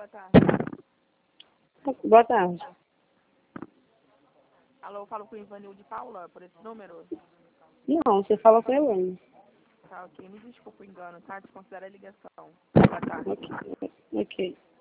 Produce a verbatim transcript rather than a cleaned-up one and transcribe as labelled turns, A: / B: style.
A: boa tarde.
B: Boa tarde.
A: Alô, eu falo com o Ivanil de Paula, por esse número?
B: Não, você fala com a Elaine.
A: Tá, ok. Me desculpa o engano, tá? Desconsidera a ligação. Boa tarde.
B: Ok. Ok.